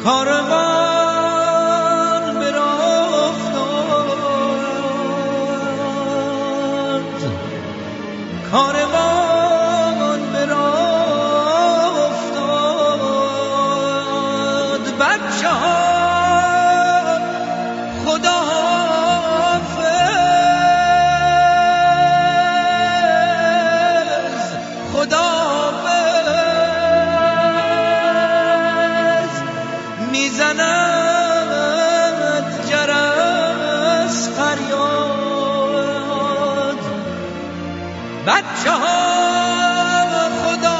کاروان به راه افتاد، کاروان به راه افتاد. بچه ها خدا حافظ، خدا حافظ. میزند جرس فریاد. بچه ها خدا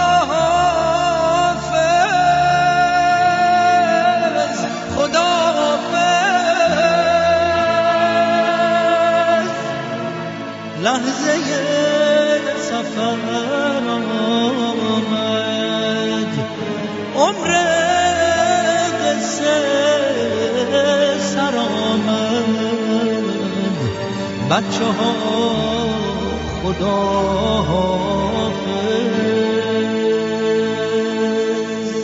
حافظ، خدا حافظ. لحظه سفر آمد، عمر قصه سر آمد. بچه ها خدا حافظ.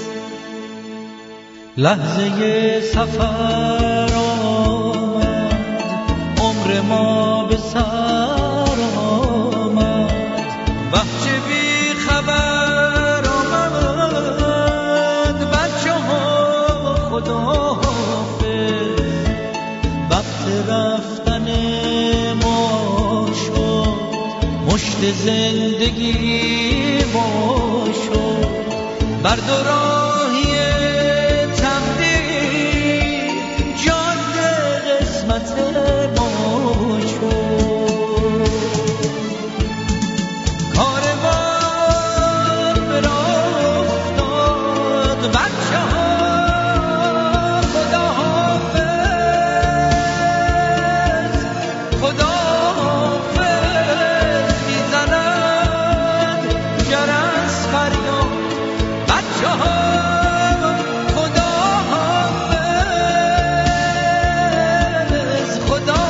لحظه سفر آمد، عمر ما به سر آمد. وقت بی خبر آمد، بچه ها خدا حافظ. وقت رفتن ما شد، مشت زندگی ما شد. بر دو راهی تقدیر جاده قسمت ما شد. کاروان به راه افتاد، بچه ها خدا حافظ، خدا حافظ. میزند جرس فریاد. بچه ها خدا حافظ، خدا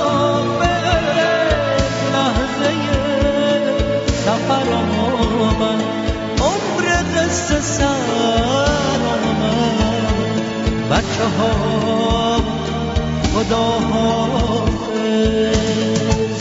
حافظ. لحظه سفر آمد، عمر قصه سر آمد. بچه ها خدا حافظ.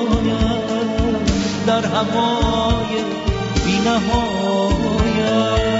در هوای بی نهایت.